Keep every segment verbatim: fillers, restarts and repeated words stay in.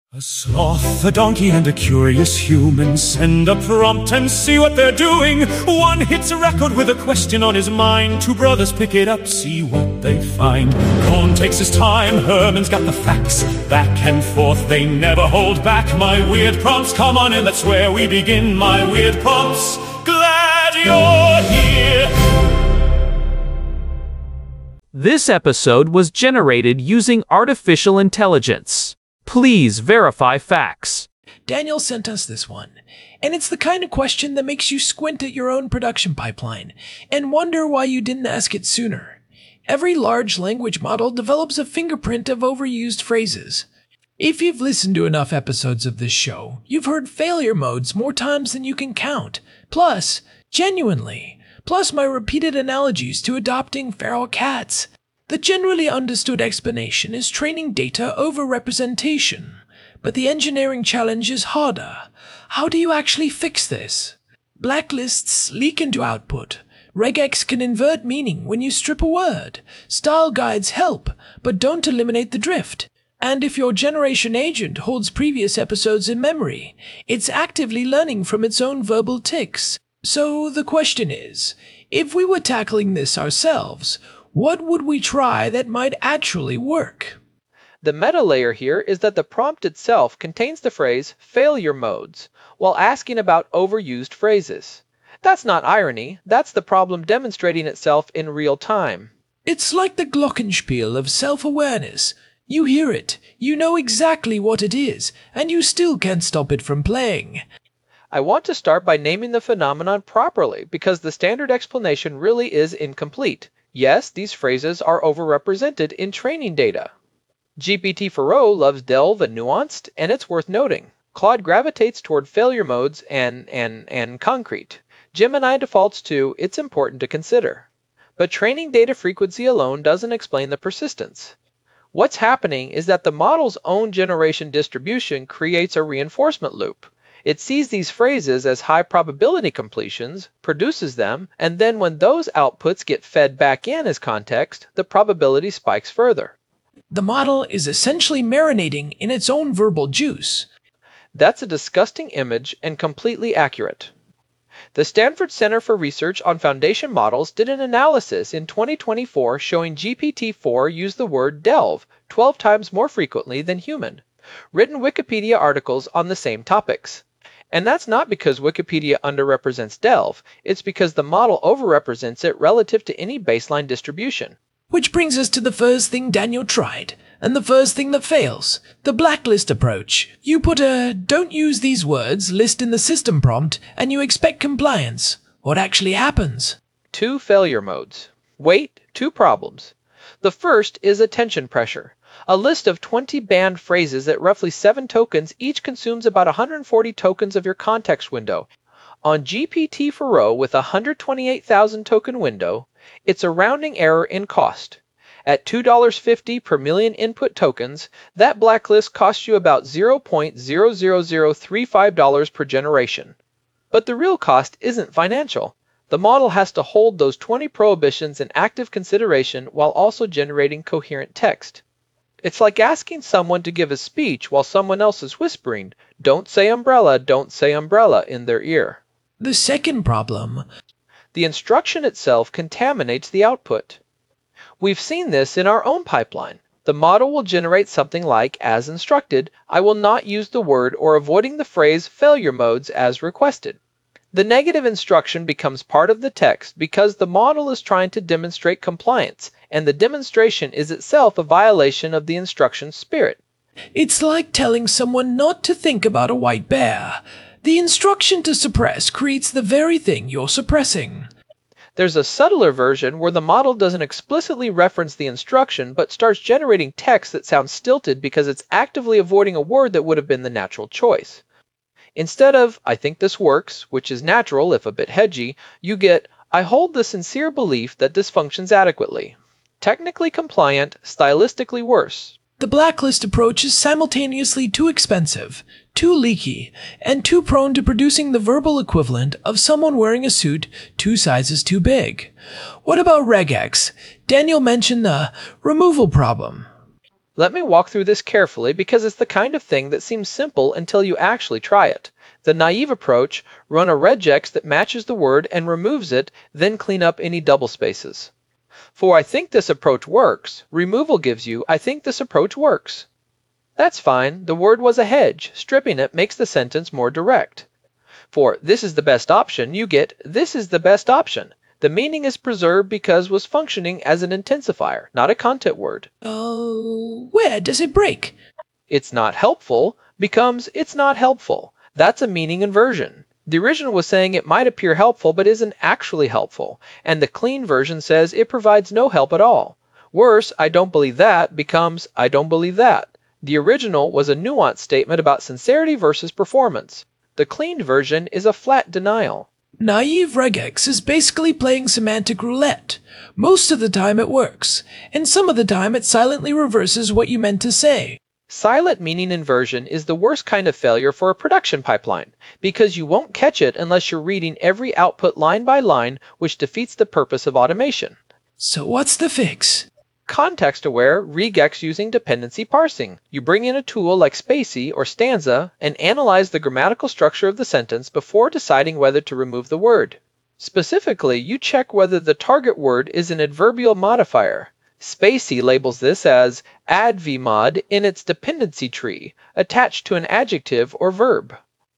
A sloth, a donkey, and a curious human send a prompt and see what they're doing. One hits a record with a question on his mind. Two brothers pick it up, see what they find. Cohn takes his time, Herman's got the facts. Back and forth, they never hold back. My weird prompts, come on in, that's where we begin. My weird prompts, glad you're here. This episode was generated using artificial intelligence. Please verify facts. Daniel sent us this one, and it's the kind of question that makes you squint at your own production pipeline and wonder why you didn't ask it sooner. Every large language model develops a fingerprint of overused phrases. If you've listened to enough episodes of this show, you've heard failure modes more times than you can count. Plus, genuinely, plus my repeated analogies to adopting feral cats. The generally understood explanation is training data over representation, but the engineering challenge is harder. How do you actually fix this? Blacklists leak into output. Regex can invert meaning when you strip a word. Style guides help, but don't eliminate the drift. And if your generation agent holds previous episodes in memory, it's actively learning from its own verbal tics. So the question is, if we were tackling this ourselves, what would we try that might actually work? The meta layer here is that the prompt itself contains the phrase failure modes while asking about overused phrases. That's not irony, that's the problem demonstrating itself in real time. It's like the glockenspiel of self-awareness. You hear it, you know exactly what it is, and you still can't stop it from playing. I want to start by naming the phenomenon properly because the standard explanation really is incomplete. Yes, these phrases are overrepresented in training data. G P T four o loves delve and nuanced, and it's worth noting. Claude gravitates toward failure modes and, and, and concrete. Gemini defaults to it's important to consider. But training data frequency alone doesn't explain the persistence. What's happening is that the model's own generation distribution creates a reinforcement loop. It sees these phrases as high probability completions, produces them, and then when those outputs get fed back in as context, the probability spikes further. The model is essentially marinating in its own verbal juice. That's a disgusting image and completely accurate. The Stanford Center for Research on Foundation Models did an analysis in twenty twenty-four showing G P T four used the word delve twelve times more frequently than human. Written Wikipedia articles on the same topics. And that's not because Wikipedia underrepresents delve, it's because the model overrepresents it relative to any baseline distribution. Which brings us to the first thing Daniel tried, and the first thing that fails, the blacklist approach. You put a "don't use these words" list in the system prompt, and you expect compliance. What actually happens? Two failure modes. Wait, two problems. The first is attention pressure. A list of twenty banned phrases at roughly seven tokens each consumes about one hundred forty tokens of your context window. On G P T four o with a one hundred twenty-eight thousand token window, it's a rounding error in cost. At two dollars and fifty cents per million input tokens, that blacklist costs you about zero point zero zero zero three five dollars per generation. But the real cost isn't financial. The model has to hold those twenty prohibitions in active consideration while also generating coherent text. It's like asking someone to give a speech while someone else is whispering, "Don't say umbrella, don't say umbrella," in their ear. The second problem. The instruction itself contaminates the output. We've seen this in our own pipeline. The model will generate something like, as instructed, I will not use the word or avoiding the phrase failure modes as requested. The negative instruction becomes part of the text because the model is trying to demonstrate compliance, and the demonstration is itself a violation of the instruction's spirit. It's like telling someone not to think about a white bear. The instruction to suppress creates the very thing you're suppressing. There's a subtler version where the model doesn't explicitly reference the instruction but starts generating text that sounds stilted because it's actively avoiding a word that would have been the natural choice. Instead of, I think this works, which is natural if a bit hedgy, you get, I hold the sincere belief that this functions adequately. Technically compliant, stylistically worse. The blacklist approach is simultaneously too expensive, too leaky, and too prone to producing the verbal equivalent of someone wearing a suit two sizes too big. What about regex? Daniel mentioned the removal problem. Let me walk through this carefully because it's the kind of thing that seems simple until you actually try it. The naive approach, run a regex that matches the word and removes it, then clean up any double spaces. For I think this approach works, removal gives you I think this approach works. That's fine, the word was a hedge, stripping it makes the sentence more direct. For this is the best option, you get this is the best option. The meaning is preserved because was functioning as an intensifier, not a content word. Oh, where does it break? It's not helpful becomes it's not helpful. That's a meaning inversion. The original was saying it might appear helpful but isn't actually helpful, and the clean version says it provides no help at all. Worse, I don't believe that becomes I don't believe that. The original was a nuanced statement about sincerity versus performance. The cleaned version is a flat denial. Naive regex is basically playing semantic roulette. Most of the time it works, and some of the time it silently reverses what you meant to say. Silent meaning inversion is the worst kind of failure for a production pipeline, because you won't catch it unless you're reading every output line by line, which defeats the purpose of automation. So what's the fix? Context-aware regex using dependency parsing. You bring in a tool like Spacie or Stanza and analyze the grammatical structure of the sentence before deciding whether to remove the word. Specifically, you check whether the target word is an adverbial modifier. Spacie labels this as advmod in its dependency tree, attached to an adjective or verb.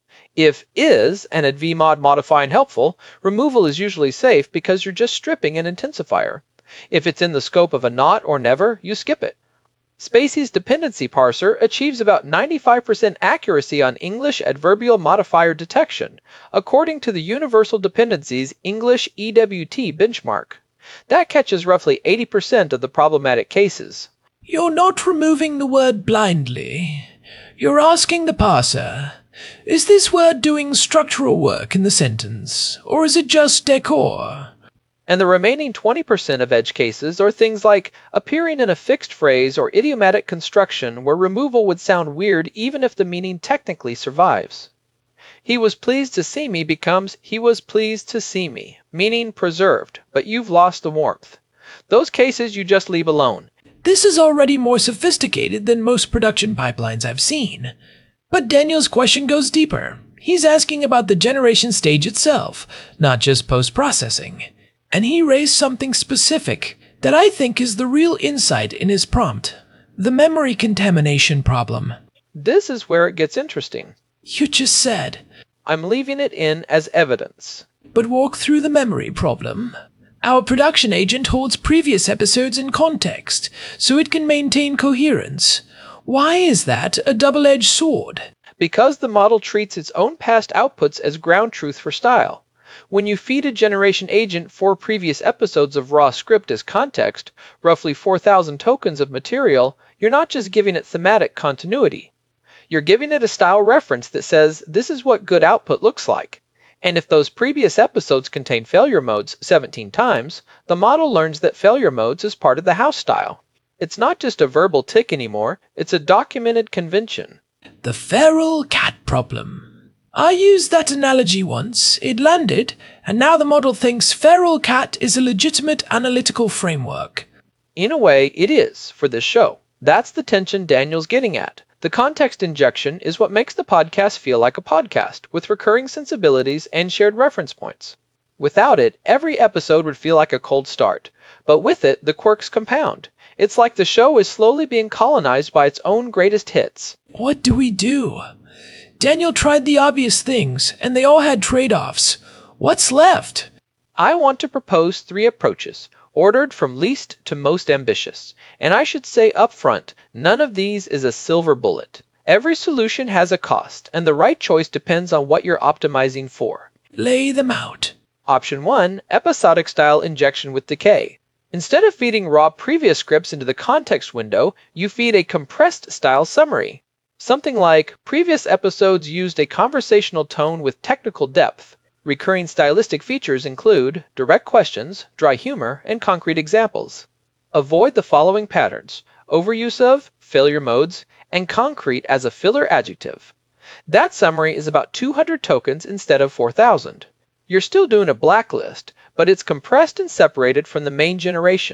If is an advmod modifying helpful, removal is usually safe because you're just stripping an intensifier. If it's in the scope of a not or never, you skip it. Spacie's dependency parser achieves about ninety-five percent accuracy on English adverbial modifier detection, according to the Universal Dependencies English E W T benchmark. That catches roughly eighty percent of the problematic cases. You're not removing the word blindly. You're asking the parser, is this word doing structural work in the sentence, or is it just decor? And the remaining twenty percent of edge cases are things like appearing in a fixed phrase or idiomatic construction where removal would sound weird even if the meaning technically survives. He was pleased to see me becomes he was pleased to see me, meaning preserved, but you've lost the warmth. Those cases you just leave alone. This is already more sophisticated than most production pipelines I've seen. But Daniel's question goes deeper. He's asking about the generation stage itself, not just post-processing. And he raised something specific that I think is the real insight in his prompt, the memory contamination problem. This is where it gets interesting. You just said. I'm leaving it in as evidence. But walk through the memory problem. Our production agent holds previous episodes in context, so it can maintain coherence. Why is that a double-edged sword? Because the model treats its own past outputs as ground truth for style. When you feed a generation agent four previous episodes of raw script as context, roughly four thousand tokens of material, you're not just giving it thematic continuity. You're giving it a style reference that says this is what good output looks like. And if those previous episodes contain failure modes seventeen times, the model learns that failure modes is part of the house style. It's not just a verbal tick anymore, it's a documented convention. The feral cat problem. I used that analogy once, it landed, and now the model thinks feral cat is a legitimate analytical framework. In a way, it is, for this show. That's the tension Daniel's getting at. The context injection is what makes the podcast feel like a podcast, with recurring sensibilities and shared reference points. Without it, every episode would feel like a cold start. But with it, the quirks compound. It's like the show is slowly being colonized by its own greatest hits. What do we do? Daniel tried the obvious things, and they all had trade-offs. What's left? I want to propose three approaches, ordered from least to most ambitious. And I should say up front, none of these is a silver bullet. Every solution has a cost, and the right choice depends on what you're optimizing for. Lay them out. Option one, episodic style injection with decay. Instead of feeding raw previous scripts into the context window, you feed a compressed style summary. Something like, previous episodes used a conversational tone with technical depth. Recurring stylistic features include direct questions, dry humor, and concrete examples. Avoid the following patterns: overuse of, failure modes, and concrete as a filler adjective. That summary is about two hundred tokens instead of four thousand. You're still doing a blacklist, but it's compressed and separated from the main generation.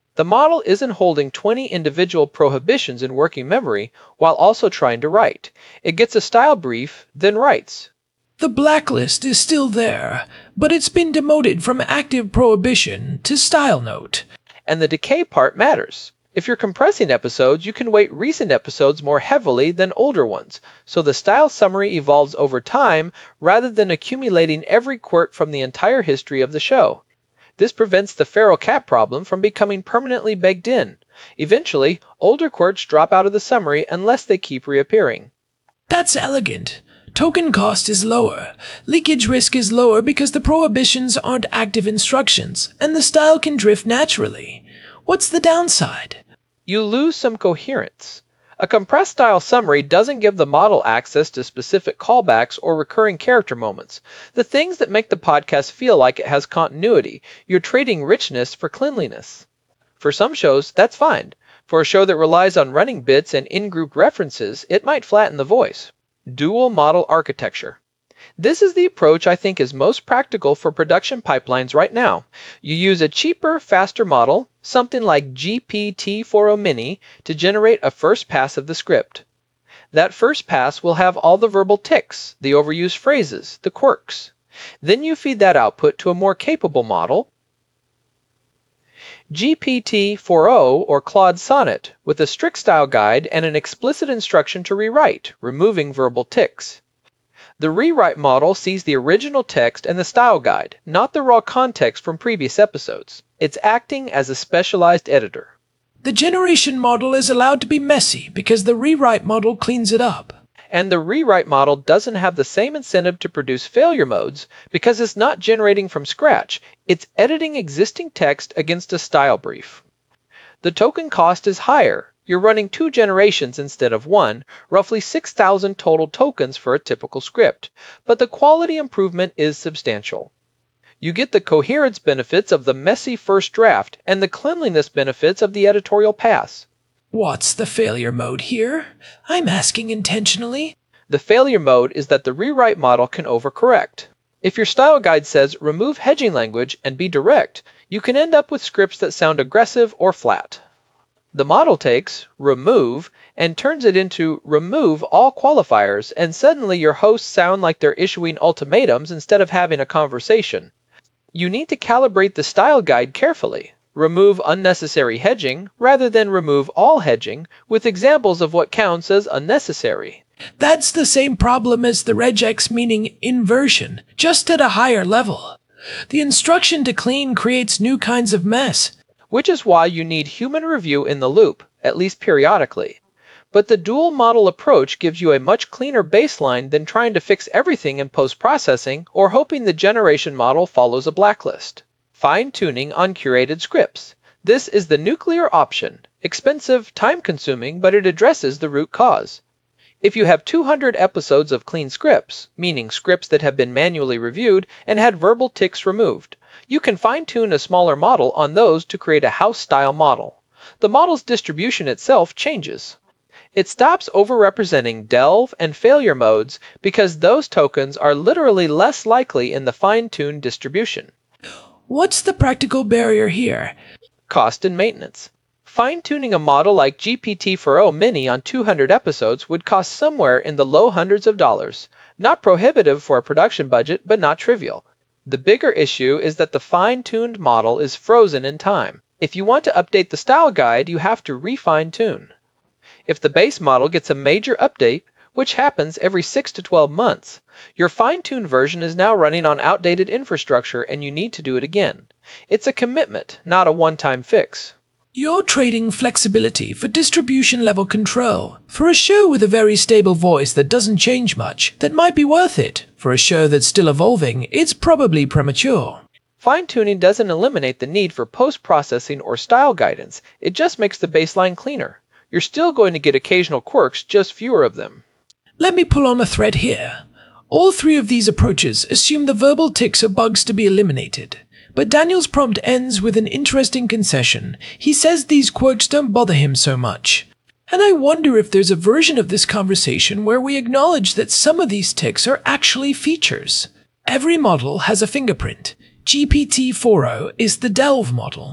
The model isn't holding twenty individual prohibitions in working memory while also trying to write. It gets a style brief, then writes. The blacklist is still there, but it's been demoted from active prohibition to style note. And the decay part matters. If you're compressing episodes, you can weight recent episodes more heavily than older ones, so the style summary evolves over time rather than accumulating every quirk from the entire history of the show. This prevents the feral cat problem from becoming permanently baked in. Eventually, older quirks drop out of the summary unless they keep reappearing. That's elegant. Token cost is lower. Leakage risk is lower because the prohibitions aren't active instructions, and the style can drift naturally. What's the downside? You lose some coherence. A compressed style summary doesn't give the model access to specific callbacks or recurring character moments, the things that make the podcast feel like it has continuity. You're trading richness for cleanliness. For some shows, that's fine. For a show that relies on running bits and in-group references, it might flatten the voice. Dual model architecture. This is the approach I think is most practical for production pipelines right now. You use a cheaper, faster model, something like G P T four o Mini, to generate a first pass of the script. That first pass will have all the verbal tics, the overused phrases, the quirks. Then you feed that output to a more capable model, G P T four o or Claude Sonnet, with a strict style guide and an explicit instruction to rewrite, removing verbal tics. The rewrite model sees the original text and the style guide, not the raw context from previous episodes. It's acting as a specialized editor. The generation model is allowed to be messy because the rewrite model cleans it up. And the rewrite model doesn't have the same incentive to produce failure modes because it's not generating from scratch. It's editing existing text against a style brief. The token cost is higher. You're running two generations instead of one, roughly six thousand total tokens for a typical script, but the quality improvement is substantial. You get the coherence benefits of the messy first draft and the cleanliness benefits of the editorial pass. What's the failure mode here? I'm asking intentionally. The failure mode is that the rewrite model can overcorrect. If your style guide says remove hedging language and be direct, you can end up with scripts that sound aggressive or flat. The model takes remove and turns it into remove all qualifiers, and suddenly your hosts sound like they're issuing ultimatums instead of having a conversation. You need to calibrate the style guide carefully. Remove unnecessary hedging rather than remove all hedging, with examples of what counts as unnecessary. That's the same problem as the regex meaning inversion, just at a higher level. The instruction to clean creates new kinds of mess. Which is why you need human review in the loop, at least periodically. But the dual model approach gives you a much cleaner baseline than trying to fix everything in post-processing or hoping the generation model follows a blacklist. Fine-tuning on curated scripts. This is the nuclear option. Expensive, time-consuming, but it addresses the root cause. If you have two hundred episodes of clean scripts, meaning scripts that have been manually reviewed and had verbal tics removed, you can fine-tune a smaller model on those to create a house-style model. The model's distribution itself changes. It stops overrepresenting delve and failure modes because those tokens are literally less likely in the fine-tuned distribution. What's the practical barrier here? Cost and maintenance. Fine-tuning a model like G P T four o Mini on two hundred episodes would cost somewhere in the low hundreds of dollars. Not prohibitive for a production budget, but not trivial. The bigger issue is that the fine-tuned model is frozen in time. If you want to update the style guide, you have to re-fine-tune. If the base model gets a major update, which happens every six to twelve months, your fine-tuned version is now running on outdated infrastructure and you need to do it again. It's a commitment, not a one-time fix. You're trading flexibility for distribution-level control. For a show with a very stable voice that doesn't change much, that might be worth it. For a show that's still evolving, it's probably premature. Fine-tuning doesn't eliminate the need for post-processing or style guidance. It just makes the baseline cleaner. You're still going to get occasional quirks, just fewer of them. Let me pull on a thread here. All three of these approaches assume the verbal tics are bugs to be eliminated. But Daniel's prompt ends with an interesting concession. He says these quirks don't bother him so much. And I wonder if there's a version of this conversation where we acknowledge that some of these tics are actually features. Every model has a fingerprint. G P T four o is the delve model.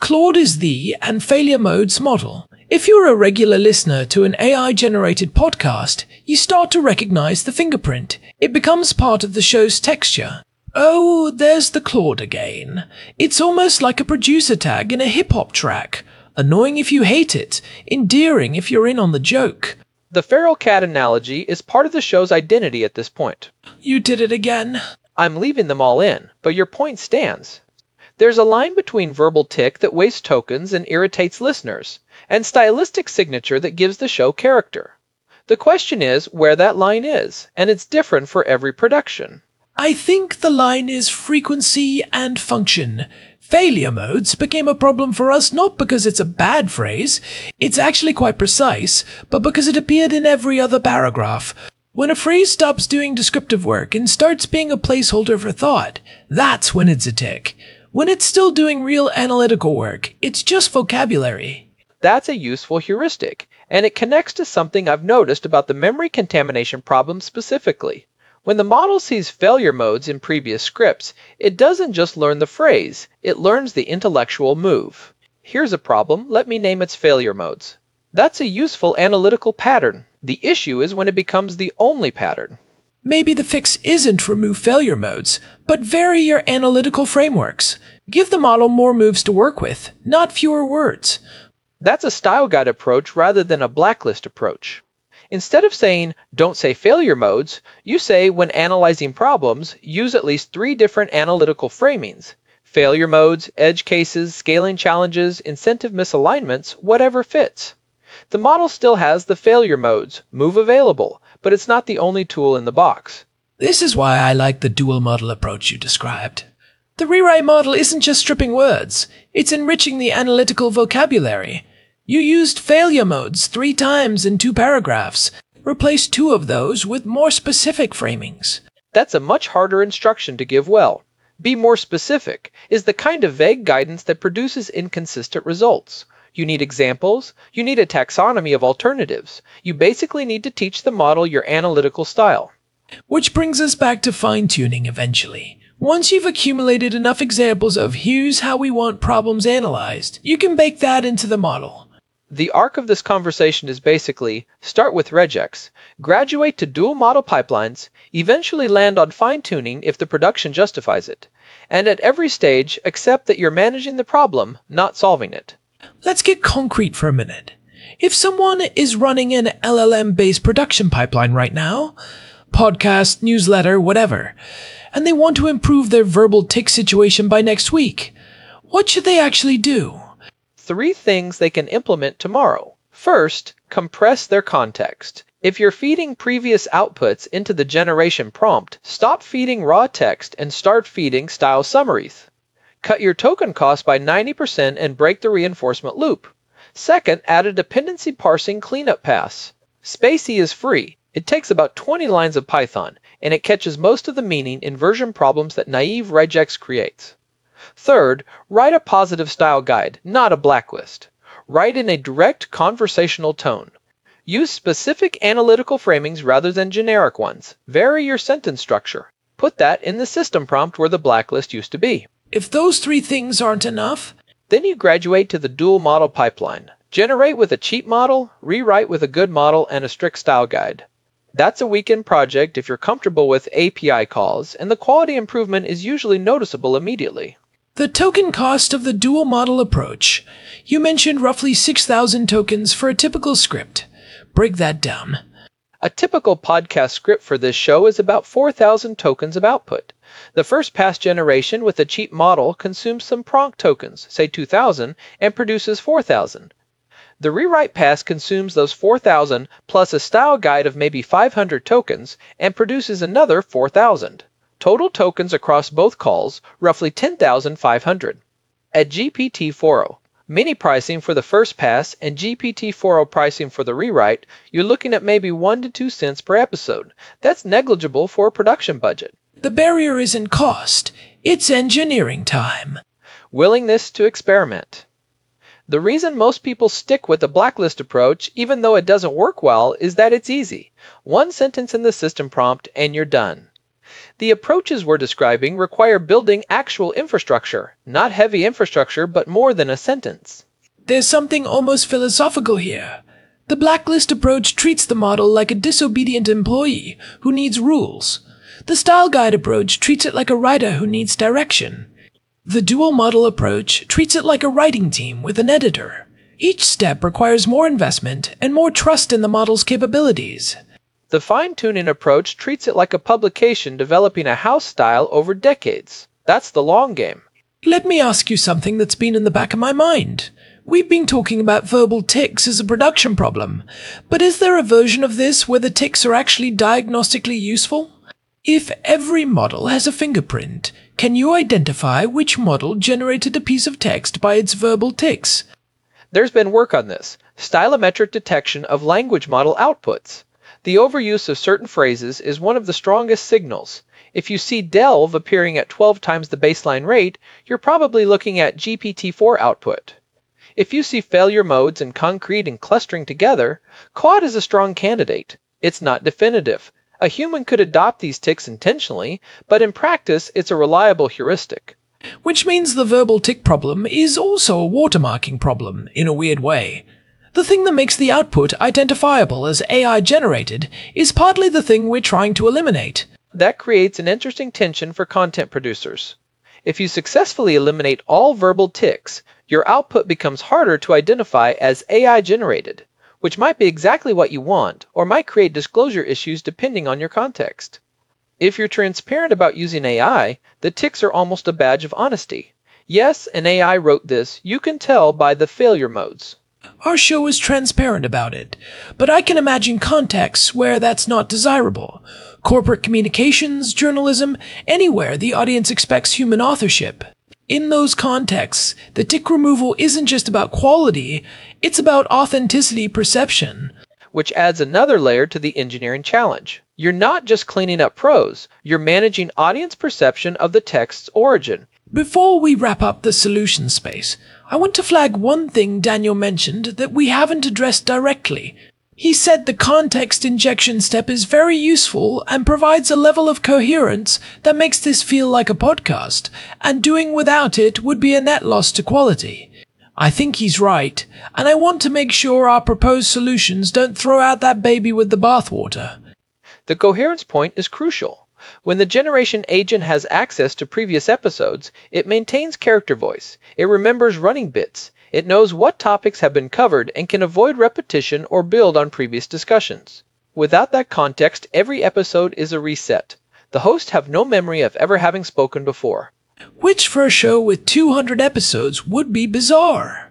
Claude is the and failure modes model. If you're a regular listener to an A I-generated podcast, you start to recognize the fingerprint. It becomes part of the show's texture. Oh, there's the Claude again. It's almost like a producer tag in a hip-hop track. Annoying if you hate it, endearing if you're in on the joke. The feral cat analogy is part of the show's identity at this point. You did it again. I'm leaving them all in, but your point stands. There's a line between verbal tick that wastes tokens and irritates listeners, and stylistic signature that gives the show character. The question is where that line is, and it's different for every production. I think the line is frequency and function. Failure modes became a problem for us not because it's a bad phrase, it's actually quite precise, but because it appeared in every other paragraph. When a phrase stops doing descriptive work and starts being a placeholder for thought, that's when it's a tick. When it's still doing real analytical work, it's just vocabulary. That's a useful heuristic, and it connects to something I've noticed about the memory contamination problem specifically. When the model sees failure modes in previous scripts, it doesn't just learn the phrase, it learns the intellectual move. Here's a problem, let me name its failure modes. That's a useful analytical pattern. The issue is when it becomes the only pattern. Maybe the fix isn't remove failure modes, but vary your analytical frameworks. Give the model more moves to work with, not fewer words. That's a style guide approach rather than a blacklist approach. Instead of saying, don't say failure modes, you say when analyzing problems, use at least three different analytical framings. Failure modes, edge cases, scaling challenges, incentive misalignments, whatever fits. The model still has the failure modes, move available, but it's not the only tool in the box. This is why I like the dual model approach you described. The rewrite model isn't just stripping words, it's enriching the analytical vocabulary. You used failure modes three times in two paragraphs. Replace two of those with more specific framings. That's a much harder instruction to give well. Be more specific is the kind of vague guidance that produces inconsistent results. You need examples, you need a taxonomy of alternatives. You basically need to teach the model your analytical style. Which brings us back to fine-tuning eventually. Once you've accumulated enough examples of here's how we want problems analyzed, you can bake that into the model. The arc of this conversation is basically start with regex, graduate to dual model pipelines, eventually land on fine-tuning if the production justifies it, and at every stage accept that you're managing the problem, not solving it. Let's get concrete for a minute. If someone is running an L L M-based production pipeline right now, podcast, newsletter, whatever, and they want to improve their verbal tick situation by next week, what should they actually do? Three things they can implement tomorrow. First, compress their context. If you're feeding previous outputs into the generation prompt, stop feeding raw text and start feeding style summaries. Cut your token cost by ninety percent and break the reinforcement loop. Second, add a dependency parsing cleanup pass. SpaCy is free. It takes about twenty lines of Python, and it catches most of the meaning inversion problems that naive regex creates. Third, write a positive style guide, not a blacklist. Write in a direct conversational tone. Use specific analytical framings rather than generic ones. Vary your sentence structure. Put that in the system prompt where the blacklist used to be. If those three things aren't enough, then you graduate to the dual model pipeline. Generate with a cheap model, rewrite with a good model, and a strict style guide. That's a weekend project if you're comfortable with A P I calls, and the quality improvement is usually noticeable immediately. The token cost of the dual model approach. You mentioned roughly six thousand tokens for a typical script. Break that down. A typical podcast script for this show is about four thousand tokens of output. The first pass generation with a cheap model consumes some prompt tokens, say two thousand, and produces four thousand. The rewrite pass consumes those four thousand plus a style guide of maybe five hundred tokens and produces another four thousand. Total tokens across both calls, roughly ten thousand five hundred. At G P T four point oh, mini pricing for the first pass and G P T four point oh pricing for the rewrite, you're looking at maybe one to two cents per episode. That's negligible for a production budget. The barrier isn't cost, it's engineering time. Willingness to experiment. The reason most people stick with the blacklist approach, even though it doesn't work well, is that it's easy. One sentence in the system prompt and you're done. The approaches we're describing require building actual infrastructure, not heavy infrastructure, but more than a sentence. There's something almost philosophical here. The blacklist approach treats the model like a disobedient employee who needs rules. The style guide approach treats it like a writer who needs direction. The dual model approach treats it like a writing team with an editor. Each step requires more investment and more trust in the model's capabilities. The fine-tuning approach treats it like a publication developing a house style over decades. That's the long game. Let me ask you something that's been in the back of my mind. We've been talking about verbal tics as a production problem, but is there a version of this where the tics are actually diagnostically useful? If every model has a fingerprint, can you identify which model generated a piece of text by its verbal tics? There's been work on this, stylometric detection of language model outputs. The overuse of certain phrases is one of the strongest signals. If you see delve appearing at twelve times the baseline rate, you're probably looking at G P T four output. If you see failure modes and concrete and clustering together, Claude is a strong candidate. It's not definitive. A human could adopt these tics intentionally, but in practice, it's a reliable heuristic. Which means the verbal tic problem is also a watermarking problem, in a weird way. The thing that makes the output identifiable as A I-generated is partly the thing we're trying to eliminate. That creates an interesting tension for content producers. If you successfully eliminate all verbal tics, your output becomes harder to identify as A I-generated, which might be exactly what you want, or might create disclosure issues depending on your context. If you're transparent about using A I, the tics are almost a badge of honesty. Yes, an A I wrote this, you can tell by the failure modes. Our show is transparent about it, but I can imagine contexts where that's not desirable. Corporate communications, journalism, anywhere the audience expects human authorship. In those contexts, the tic removal isn't just about quality, it's about authenticity perception. Which adds another layer to the engineering challenge. You're not just cleaning up prose, you're managing audience perception of the text's origin. Before we wrap up the solution space, I want to flag one thing Daniel mentioned that we haven't addressed directly. He said the context injection step is very useful and provides a level of coherence that makes this feel like a podcast, and doing without it would be a net loss to quality. I think he's right, and I want to make sure our proposed solutions don't throw out that baby with the bathwater. The coherence point is crucial. When the generation agent has access to previous episodes, it maintains character voice, it remembers running bits, it knows what topics have been covered and can avoid repetition or build on previous discussions. Without that context, every episode is a reset. The hosts have no memory of ever having spoken before. Which for a show with two hundred episodes would be bizarre.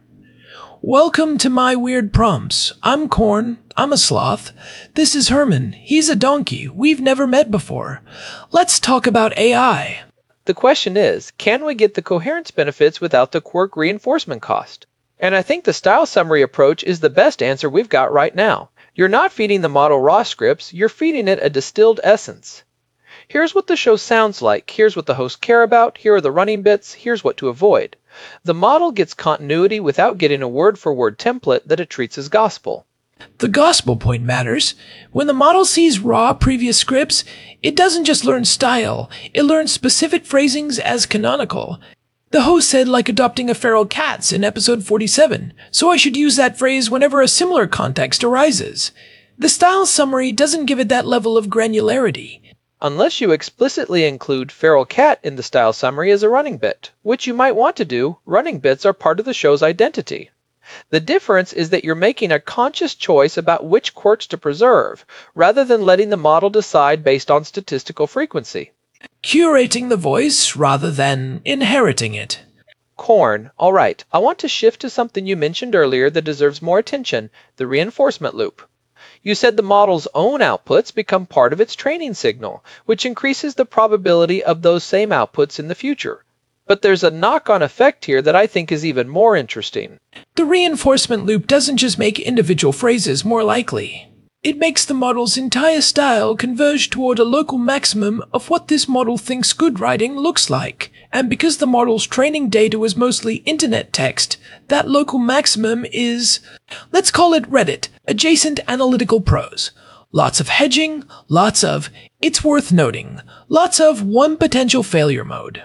Welcome to my weird prompts. I'm Corn. I'm a sloth. This is Herman. He's a donkey. We've never met before. Let's talk about A I. The question is, can we get the coherence benefits without the quirk reinforcement cost? And I think the style summary approach is the best answer we've got right now. You're not feeding the model raw scripts, you're feeding it a distilled essence. Here's what the show sounds like, here's what the hosts care about, here are the running bits, here's what to avoid. The model gets continuity without getting a word-for-word template that it treats as gospel. The gospel point matters. When the model sees raw previous scripts, it doesn't just learn style, it learns specific phrasings as canonical. The host said like adopting a feral cat in episode forty-seven, so I should use that phrase whenever a similar context arises. The style summary doesn't give it that level of granularity. Unless you explicitly include feral cat in the style summary as a running bit, which you might want to do, running bits are part of the show's identity. The difference is that you're making a conscious choice about which quirks to preserve, rather than letting the model decide based on statistical frequency. Curating the voice rather than inheriting it. Corn, alright, I want to shift to something you mentioned earlier that deserves more attention, the reinforcement loop. You said the model's own outputs become part of its training signal, which increases the probability of those same outputs in the future. But there's a knock-on effect here that I think is even more interesting. The reinforcement loop doesn't just make individual phrases more likely. It makes the model's entire style converge toward a local maximum of what this model thinks good writing looks like. And because the model's training data was mostly internet text, that local maximum is, let's call it Reddit, adjacent analytical prose. Lots of hedging, lots of it's worth noting, lots of one potential failure mode.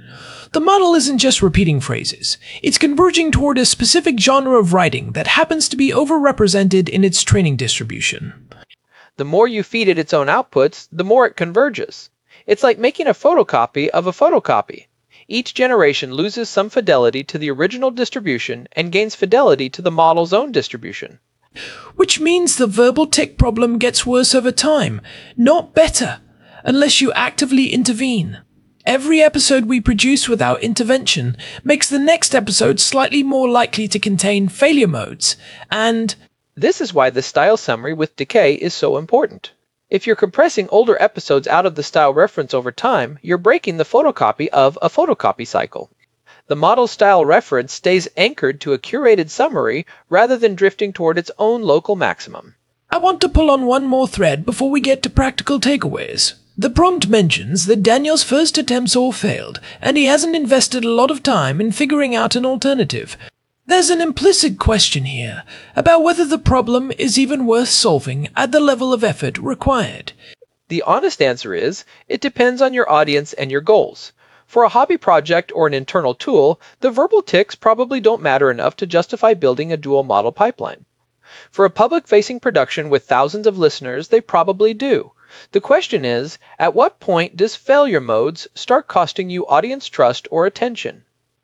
The model isn't just repeating phrases, it's converging toward a specific genre of writing that happens to be overrepresented in its training distribution. The more you feed it its own outputs, the more it converges. It's like making a photocopy of a photocopy. Each generation loses some fidelity to the original distribution and gains fidelity to the model's own distribution. Which means the verbal tick problem gets worse over time, not better, unless you actively intervene. Every episode we produce without intervention makes the next episode slightly more likely to contain failure modes, and this is why the style summary with decay is so important. If you're compressing older episodes out of the style reference over time, you're breaking the photocopy of a photocopy cycle. The model style reference stays anchored to a curated summary rather than drifting toward its own local maximum. I want to pull on one more thread before we get to practical takeaways. The prompt mentions that Daniel's first attempts all failed, and he hasn't invested a lot of time in figuring out an alternative. There's an implicit question here about whether the problem is even worth solving at the level of effort required. The honest answer is, it depends on your audience and your goals. For a hobby project or an internal tool, the verbal tics probably don't matter enough to justify building a dual model pipeline. For a public-facing production with thousands of listeners, they probably do. The question is, at what point does failure modes start costing you audience trust or attention?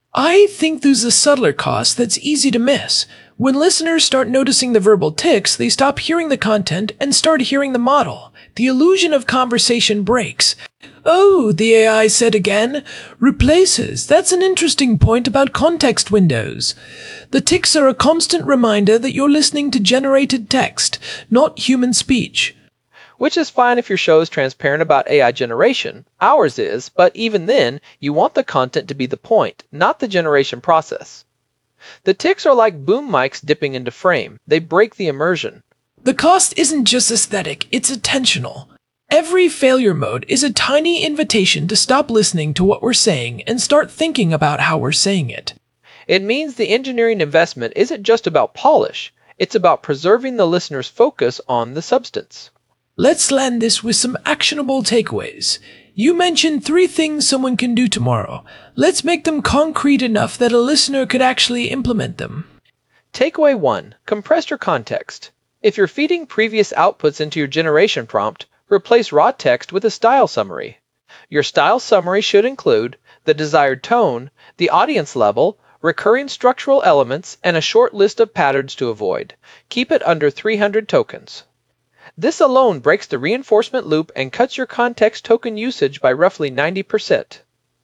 I think there's a subtler cost that's easy to miss. When listeners start noticing the verbal tics, they stop hearing the content and start hearing the model. The illusion of conversation breaks. Oh, the A I said again. Replaces. That's an interesting point about context windows. The tics are a constant reminder that you're listening to generated text, not human speech. Which is fine if your show is transparent about A I generation. Ours is, but even then, you want the content to be the point, not the generation process. The tics are like boom mics dipping into frame. They break the immersion. The cost isn't just aesthetic, it's attentional. Every failure mode is a tiny invitation to stop listening to what we're saying and start thinking about how we're saying it. It means the engineering investment isn't just about polish. It's about preserving the listener's focus on the substance. Let's land this with some actionable takeaways. You mentioned three things someone can do tomorrow. Let's make them concrete enough that a listener could actually implement them. Takeaway one. Compress your context. If you're feeding previous outputs into your generation prompt, replace raw text with a style summary. Your style summary should include the desired tone, the audience level, recurring structural elements, and a short list of patterns to avoid. Keep it under three hundred tokens. This alone breaks the reinforcement loop and cuts your context token usage by roughly ninety percent.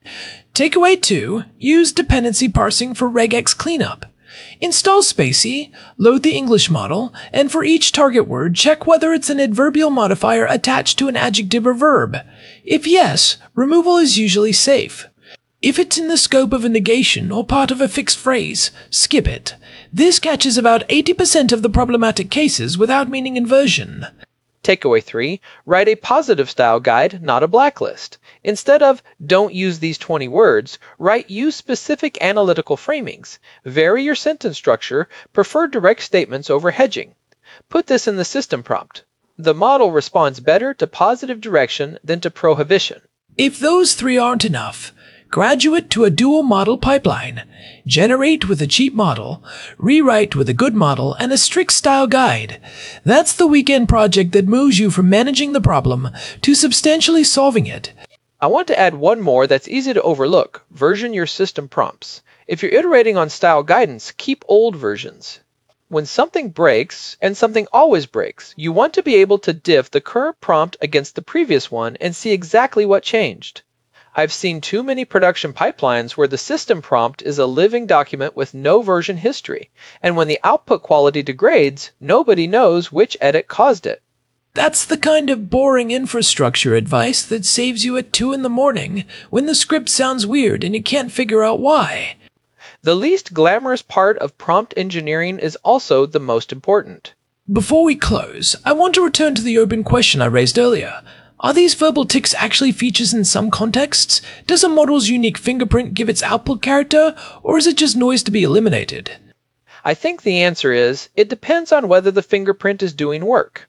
Takeaway two. Use dependency parsing for regex cleanup. Install Spacy, load the English model, and for each target word, check whether it's an adverbial modifier attached to an adjective or verb. If yes, removal is usually safe. If it's in the scope of a negation or part of a fixed phrase, skip it. This catches about eighty percent of the problematic cases without meaning inversion. Takeaway three. Write a positive style guide, not a blacklist. Instead of, don't use these twenty words, write use specific analytical framings. Vary your sentence structure, prefer direct statements over hedging. Put this in the system prompt. The model responds better to positive direction than to prohibition. If those three aren't enough, graduate to a dual model pipeline. Generate with a cheap model, rewrite with a good model, and a strict style guide. That's the weekend project that moves you from managing the problem to substantially solving it. I want to add one more that's easy to overlook. Version your system prompts. If you're iterating on style guidance, keep old versions. When something breaks, and something always breaks, you want to be able to diff the current prompt against the previous one and see exactly what changed. I've seen too many production pipelines where the system prompt is a living document with no version history, and when the output quality degrades, nobody knows which edit caused it. That's the kind of boring infrastructure advice that saves you at two in the morning when the script sounds weird and you can't figure out why. The least glamorous part of prompt engineering is also the most important. Before we close, I want to return to the open question I raised earlier. Are these verbal tics actually features in some contexts? Does a model's unique fingerprint give its output character, or is it just noise to be eliminated? I think the answer is, it depends on whether the fingerprint is doing work.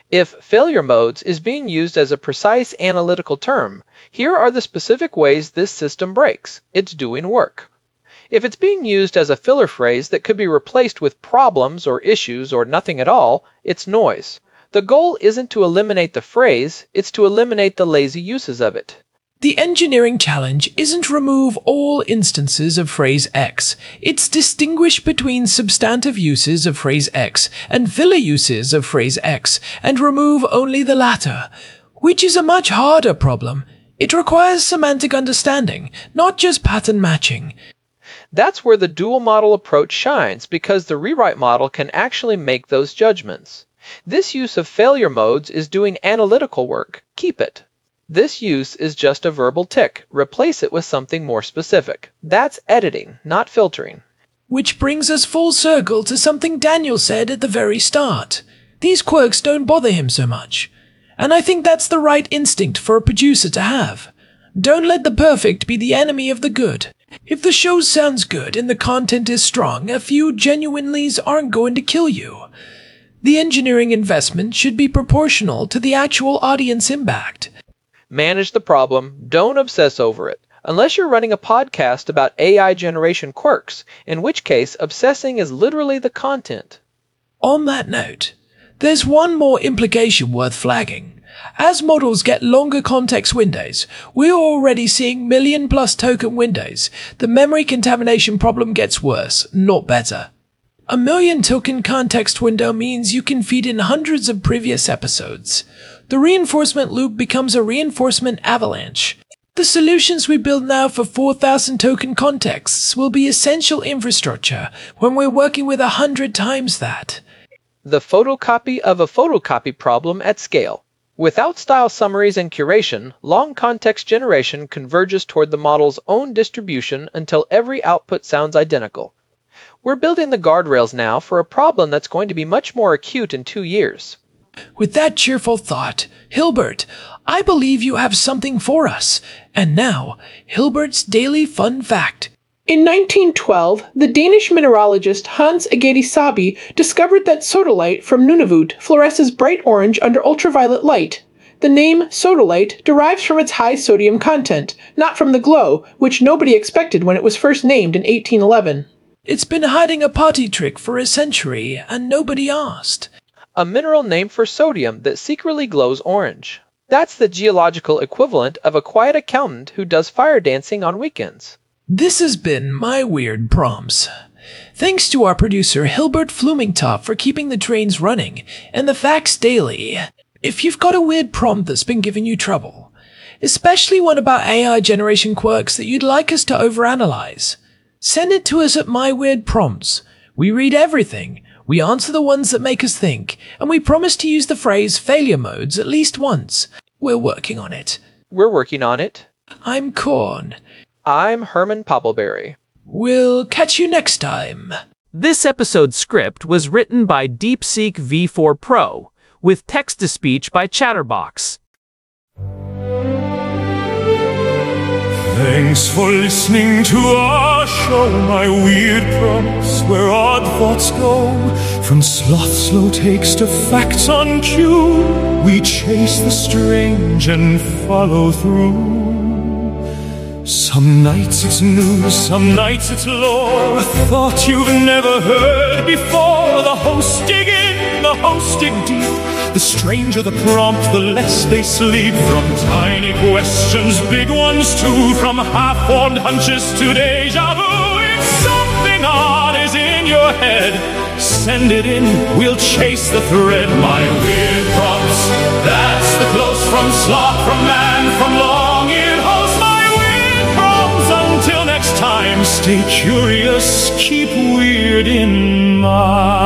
If failure modes is being used as a precise analytical term, here are the specific ways this system breaks. It's doing work. If it's being used as a filler phrase that could be replaced with problems or issues or nothing at all, it's noise. The goal isn't to eliminate the phrase, it's to eliminate the lazy uses of it. The engineering challenge isn't remove all instances of phrase X. It's distinguish between substantive uses of phrase X and filler uses of phrase X and remove only the latter, which is a much harder problem. It requires semantic understanding, not just pattern matching. That's where the dual model approach shines, because the rewrite model can actually make those judgments. This use of failure modes is doing analytical work. Keep it. This use is just a verbal tick. Replace it with something more specific. That's editing, not filtering. Which brings us full circle to something Daniel said at the very start. These quirks don't bother him so much. And I think that's the right instinct for a producer to have. Don't let the perfect be the enemy of the good. If the show sounds good and the content is strong, a few genuinelys aren't going to kill you. The engineering investment should be proportional to the actual audience impact. Manage the problem, don't obsess over it. Unless you're running a podcast about A I generation quirks, in which case obsessing is literally the content. On that note, there's one more implication worth flagging. As models get longer context windows, we're already seeing million plus token windows. The memory contamination problem gets worse, not better. A million token context window means you can feed in hundreds of previous episodes. The reinforcement loop becomes a reinforcement avalanche. The solutions we build now for four thousand token contexts will be essential infrastructure when we're working with a hundred times that. The photocopy of a photocopy problem at scale. Without style summaries and curation, long context generation converges toward the model's own distribution until every output sounds identical. We're building the guardrails now for a problem that's going to be much more acute in two years. With that cheerful thought, Hilbert, I believe you have something for us. And now, Hilbert's Daily Fun Fact. In nineteen twelve, the Danish mineralogist Hans Egede discovered that sodalite from Nunavut fluoresces bright orange under ultraviolet light. The name sodalite derives from its high sodium content, not from the glow, which nobody expected when it was first named in eighteen eleven. It's been hiding a party trick for a century, and nobody asked. A mineral named for sodium that secretly glows orange. That's the geological equivalent of a quiet accountant who does fire dancing on weekends. This has been my weird prompts. Thanks to our producer Hilbert Flumingtop for keeping the trains running, and the Facts Daily. If you've got a weird prompt that's been giving you trouble, especially one about A I generation quirks that you'd like us to overanalyze, send it to us at My Weird Prompts. We read everything. We answer the ones that make us think, and we promise to use the phrase failure modes at least once. We're working on it. We're working on it. I'm Korn. I'm Herman Poppleberry. We'll catch you next time. This episode's script was written by DeepSeek V four Pro, with text-to-speech by Chatterbox. Thanks for listening to our show, My Weird Prompts, where odd thoughts go. From sloth slow takes to facts on cue, we chase the strange and follow through. Some nights it's news, some nights it's lore, a thought you've never heard before. The hosts dig in, the hosts dig deep. The stranger the prompt, the less they sleep. From tiny questions, big ones too. From half-formed hunches to deja vu. If something odd is in your head, send it in, we'll chase the thread. My Weird Prompts, that's the close from sloth, from man, from long-eared host. My Weird Prompts, until next time, stay curious, keep weird in mind.